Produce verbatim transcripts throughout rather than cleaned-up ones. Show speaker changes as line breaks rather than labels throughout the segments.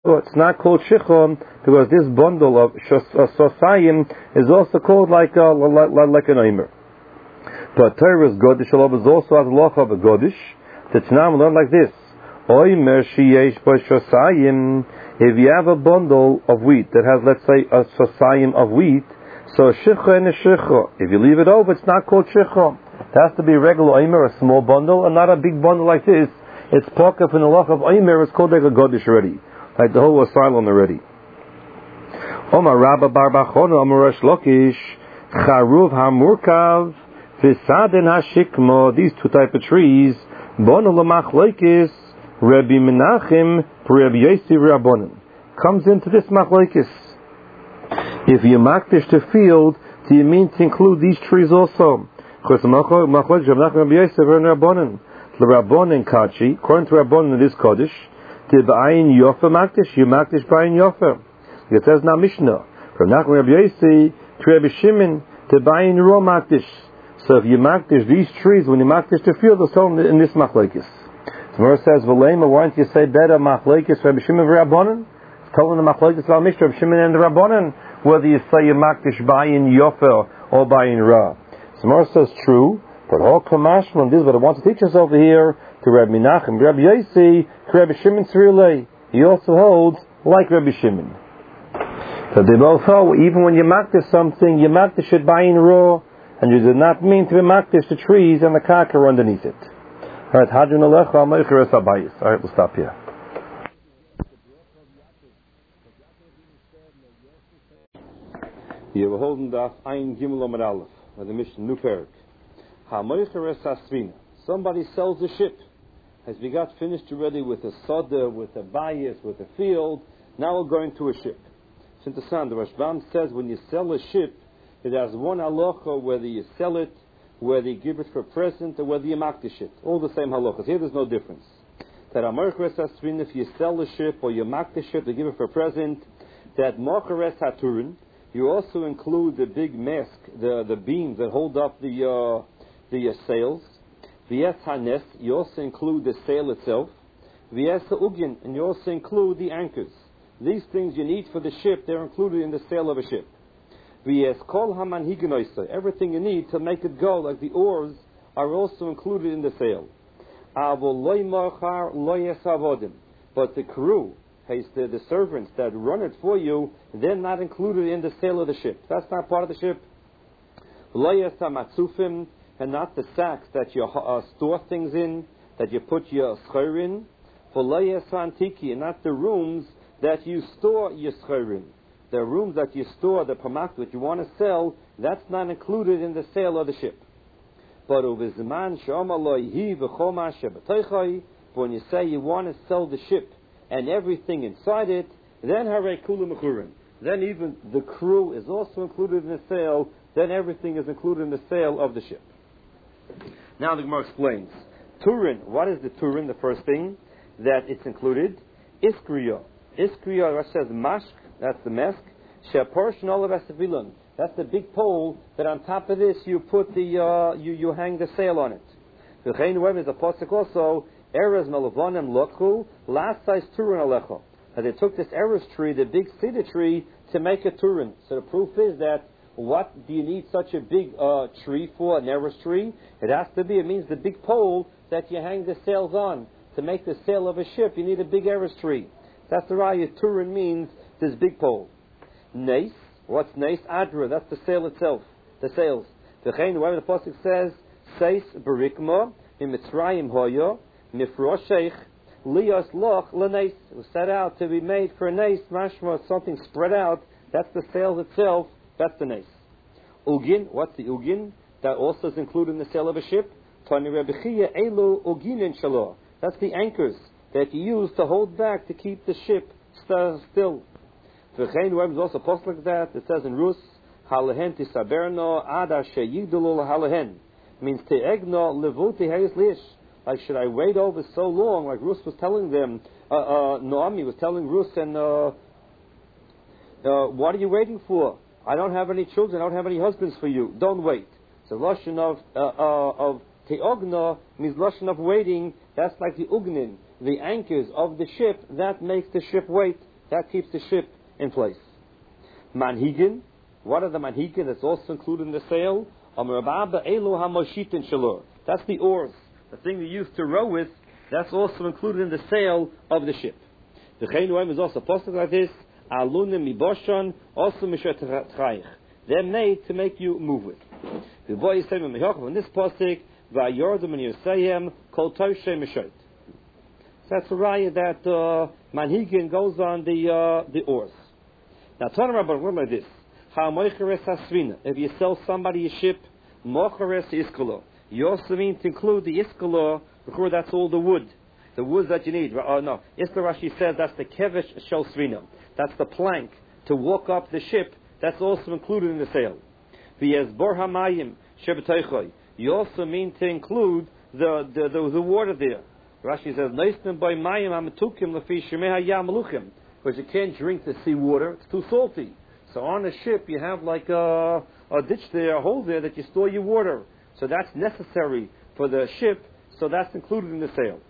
Shichah. It's not called Shichah because this bundle of Sosayim is also called like a, like, like an Omer. But Torah's Godish is also as Loch of a Godish. The Tanam learn like this. Omer Sheyesh B'Sosayim. If you have a bundle of wheat that has, let's say, a Sosayim of wheat, so Shichah and a Shichah. If you leave it over, it's not called Shichah. It has to be a regular Omer, a small bundle, and not a big bundle like this. It's Pokaf in the Loch of Omer, it's called like a Godish already. Like the whole was silent already. Omar Rabba Bar Bachona, Omar Resh Lakish, Charuv HaMurkav, V'Saden HaShikmo, these two type of trees, Bono L'Machleikis, Rabbi Menachem, Rabbi Yossi Rabbonim, comes into this Machlekes. If you makdish the field, do you mean to include these trees also? Machlekes Rabbi Yossi Rabbonim, L'Rabbonim Kachi, according to Rabbonim in this Kodesh, T'ba'ayin Yofer makdish, you makdish ba'ayin Yofer. It says now Mishnah, from Nachman Rabbi Yossi to Rabbi Shimon, T'ba'ayin Ro makdish. So if you makdish these trees, when you makdish the field, they'll tell them in this Machlekes. The verse says, "V'leima, why don't you say better Machlekes Rabbi Shimon v'Rabbanan?" It's telling the Machlekes al Mishnah Rabbi Shimon and the Rabbanan whether you say you makdish ba'ayin Yofer or ba'ayin Ra. So the verse says true, but all Kamashman, this is what I want to teach us over here to Rabbi Menachem, Rabbi Yossi, to Rabbi Shimon Tzrilei. He also holds like Rabbi Shimon. So they both hold, even when you makdish something, you makdish it ba'ayin Ra, and you do not mean to makdish the trees and the karka underneath it. Alright, Hadron Alecha Amaycheres Abayis. Alright, we'll stop here. You were holding the Ein Gimel Amar Aleph, by the Mishnah, New Perik. Hamaycheres Asvina. Somebody sells a ship. Has we got finished already with a soda, with a bias, with a field. Now we're going to a ship. It's interesting. The Rashbam says when you sell a ship, it has one halacha whether you sell it, whether you give it for a present, or whether you makdish it. All the same halachas. Here there's no difference. That Amarcheres Asvin, if you sell the ship or you makdish it or give it for a present, that Marcheres Haturin, you also include the big mask, the, the beams that hold up the uh, the uh, sails. V'es Hanes, you also include the sail itself. V'es Ha'ugin, and you also include the anchors. These things you need for the ship, they're included in the sail of a ship. Everything you need to make it go, like the oars, are also included in the sail. But the crew, the, the servants that run it for you, they're not included in the sail of the ship. That's not part of the ship. And not the sacks that you uh, store things in, that you put your schor in. And not the rooms that you store your schor in. The rooms that you store, the pamak that you want to sell, that's not included in the sale of the ship. But when you say you want to sell the ship and everything inside it, then then even the crew is also included in the sale, then everything is included in the sale of the ship. Now the Gemara explains. Turin, what is the Turin? The first thing that it's included, Iskriya. Iskriya, what says mashk, that's the mask. Sheportion all of Asavilon. That's the big pole that on top of this you put the uh, you you hang the sail on it. The Chein Web is a posuk also. Eres melavonim lokhu last size turin alecho. And they took this eres tree, the big cedar tree, to make a turin. So the proof is that what do you need such a big uh, tree for? An eres tree? It has to be. It means the big pole that you hang the sails on. To make the sail of a ship, you need a big eres tree. That's the raya. Turin means this big pole. Neis, what's neis? Adra, that's the sail itself, the sails. The Chein, wherever the pasuk says, Seis berikma, in Mitzrayim hoyo, nifrosheich, lios loch leneis. It was set out to be made for a neis, mashma, something spread out. That's the sails itself, that's the neis. Ugin, what's the ugin? That also is included in the sail of a ship. Tani Rebechia elu uginin shalo. That's the anchors that you use to hold back to keep the ship st- still. The Chein Web is also post like that. It says in Rus, Halehen tisaberno ada sheyigdulu halehen. Means teegno levuti heis lish. Like, should I wait over so long? Like Rus was telling them, uh, uh, Naomi was telling Rus, and uh, uh, what are you waiting for? I don't have any children. I don't have any husbands for you. Don't wait. So lashon of uh, uh, of teogno means lashon of waiting. That's like the ugnin, the anchors of the ship. That makes the ship wait. That keeps the ship in place. Manhigin, what are the manhigin that's also included in the sail? That's the oars, the thing you use to row with. That's also included in the sail of the ship. The Chaynuim is also posted like this. Alunim miboshan, also mishat. They're made to make you move with. The boy is saying in this postik, va'yordum and yosayim kol toshe mishot. That's a raya that uh, manhigin goes on the uh, the oars. Now, turn around about like this: how moicheres hasvina. If you sell somebody a ship, mocheres iskalo. You also mean to include the iskalo. Because that's all the wood, the wood that you need. Oh no, Iskalo Rashi says that's the kevesh shel svina. That's the plank to walk up the ship. That's also included in the sail. V'yezbor hamayim shebetoichoi. You also mean to include the the, the, the water there. Rashi says noisnim by mayim amatukim lefi shemei hayam meluchim, because you can't drink the sea water; it's too salty. So on a ship you have like a, a ditch there, a hole there that you store your water. So that's necessary for the ship. So that's included in the sale.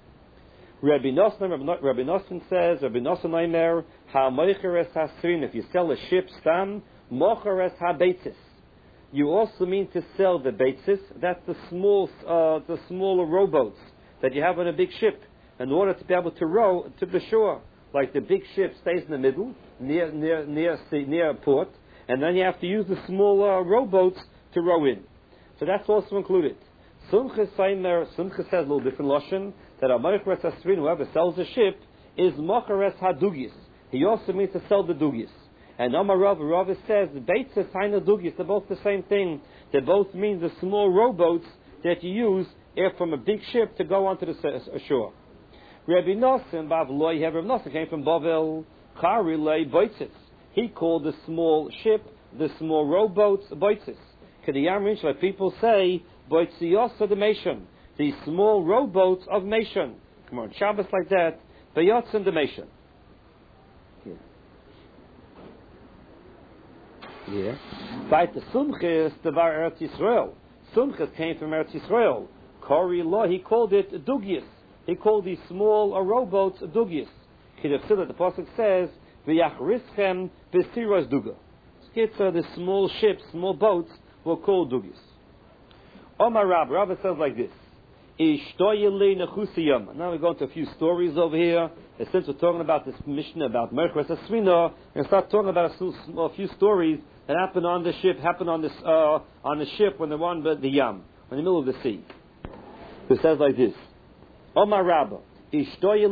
Rabbi Nosson, Rabbi Nosson says, Rabbi Nosson Aimer, ha moicheres hasrin. If you sell a ship, stam mocheres ha beitzis. You also mean to sell the beitzis. That's the small, uh, the smaller rowboats that you have on a big ship, in order to be able to row to the shore. Like the big ship stays in the middle, near near near near a port, and then you have to use the small uh, rowboats to row in. So that's also included. Sumcha Saimer, Sumcha says a little different lashon, that a mocheres hasrin, whoever sells a ship, is mocheres hadugis. He also means to sell the dugis. And Amar Rav, Rav says, beitzes haina dugis, they're both the same thing. They both mean the small rowboats that you use if from a big ship to go onto the shore. Rabbi Nosson, Bavloi, Rabbi Nosson came from Bavel, Karilei beitzes. He called the small ship, the small rowboats, beitzes. Kediyam Rinch, like people say, Boitziyosa the Meshon, the small rowboats of Meshon. Come on, Shabbos like that, Beyotzim the Meshon. Yeah. Yeah. By the Sumchis, the Var Eretz Yisrael. Sumchis came from Eretz Yisrael. Kori Law, he called it Dugias. He called these small uh, rowboats Dugias. Kidafsila, the Pasuk says, V'yachrischem b'siros duga. Skitza, the small ships, small boats, were called Dugias. Omar Rab, Rabbi says like this. Now we go into a few stories over here. And since we're talking about this Mishnah about mocheres hasvina, we're going to start talking about a, a few stories that happened on the ship, happened on this uh, on the ship when they were on the Yam, in the middle of the sea. It says like this. Omar Rabba, the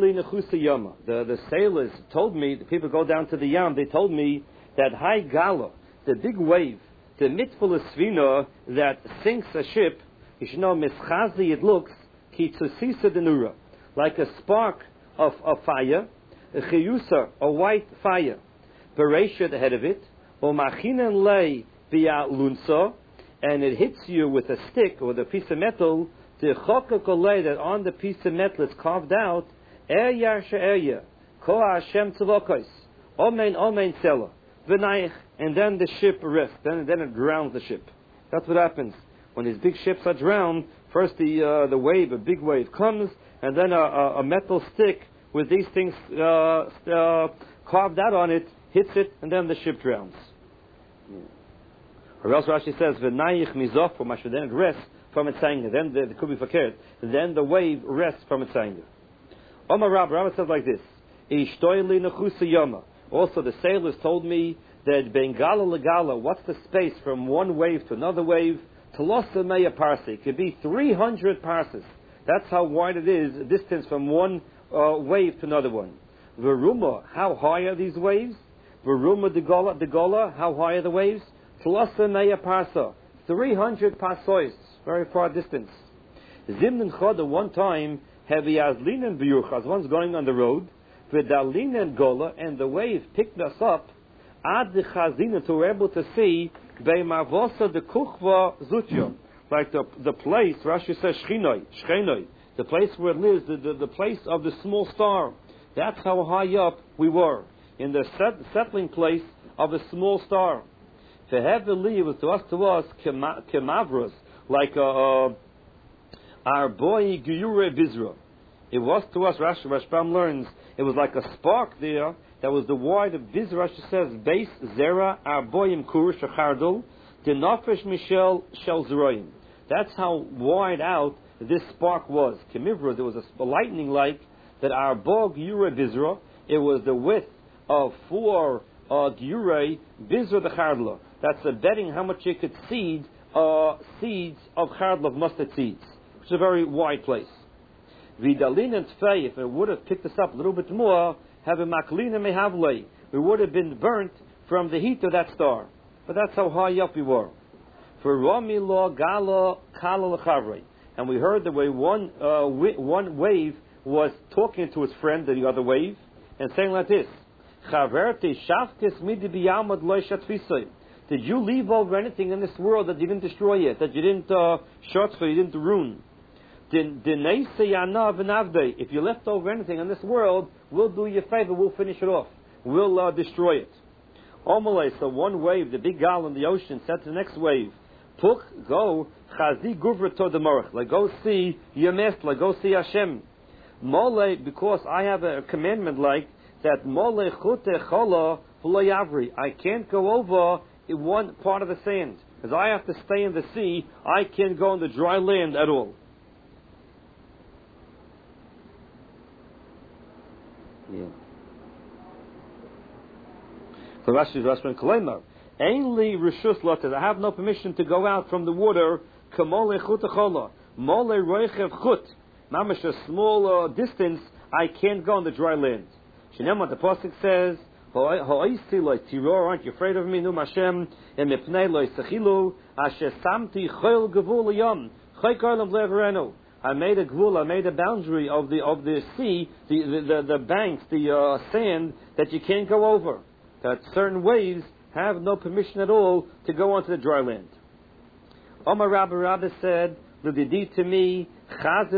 the sailors told me, the people go down to the Yam, they told me that high gala, the big wave, the mitful svina that sinks a ship, you should know, mischazi it looks, ki tzusisa denura, like a spark of, of fire, a chiyusa, a white fire, beresha the head of it, or machinen lei via lunsa, and it hits you with a stick or with a piece of metal, the chokakole that on the piece of metal is carved out, er yarsha erya, ko Hashem tzavokos, omen omen sela, v'naich, and then the ship rests, then, then it drowns the ship. That's what happens. When these big ships are drowned, first the uh, the wave, a big wave comes, and then a, a, a metal stick with these things uh, uh, carved out on it, hits it, and then the ship drowns. Yeah. Or else Rashi says, v'naich mizof, or then it rests from its anger. Then the, the could be fakir. Then the wave rests from its anger. Omar Rab, Rab says like this, ishtoili nechusa yoma. Also the sailors told me that Bengala Legala, what's the space from one wave to another wave? Talosa Meya Parsi. It could be three hundred parses. That's how wide it is, a distance from one uh, wave to another one. Veruma, how high are these waves? Veruma Degola, Degola, how high are the waves? Talosa Meya Parsa. three hundred parsois, very far distance. Zimnin Choda, one time, heavy as linen biyuchas, one's going on the road, Vidalinen Gola, and the wave picked us up, Ad the Chazina, to we're able to see Beimavosa the Kuchva Zutyo, like the the place, Rashi says Shchinoi, Shchinoi, the place where it lives, the, the, the place of the small star. That's how high up we were, in the set, settling place of a small star. To have the leave was to us, to us, Kemavras, like uh, uh, our boy Giyure Bizra. It was to us, Rashi Rashbam learns, it was like a spark there That was the wide of Biz Rashi says, Beis Zera Arboim Kur Shachardol, the Nafesh Michel Shel Zeroim. That's how wide out this spark was. Kimivra, there was a lightning like that Arbog Yura Bizra, it was the width of four uh, Gyurei Bizra the Chardla. That's a betting how much you could seed uh, seeds of Chardla, of mustard seeds, which is a very wide place. Vidalin and Tfei, if it would have picked us up a little bit more, have a maklina mehavlei, we would have been burnt from the heat of that star. But that's how high up we were. For Rami Lo Gala Kala Lechavre, and we heard the way one uh, wi- one wave was talking to his friend, the other wave, and saying like this: Chaverte Shafkes Midi Biyamad Lo Shatfisay. Did you leave over anything in this world that you didn't destroy it, that you didn't uh, shot for, you didn't ruin? If you left over anything in this world, we'll do you a favor, we'll finish it off. We'll uh, destroy it. Omalei, so one wave, the big gal in the ocean, said to the next wave, Puk, go, chazi guvra to the morach, like go see Yemest, like go see Hashem. Mole, because I have a commandment like that, Mole chute chola yavri. I can't go over in one part of the sand. Because I have to stay in the sea, I can't go on the dry land at all. Yeah. So Rashi is Rashi Kaleimar. Ainly rishus lotas. I have no permission to go out from the water. Kamole chutachola. Mole roichev chut. Mamash a small uh, distance. I can't go on the dry land. Shinema, the pasuk says, "Ho'isi lo tiror, aren't you afraid of me? Num Hashem emipnei lo yisachilu asher samti chol gevul yom chaykarlam leverenu." I made a gvul, I made a boundary of the of the sea, the the, the, the banks, the uh, sand that you can't go over. That certain waves have no permission at all to go onto the dry land. Omar Rabba Rabba said, "L'didi to me, chaz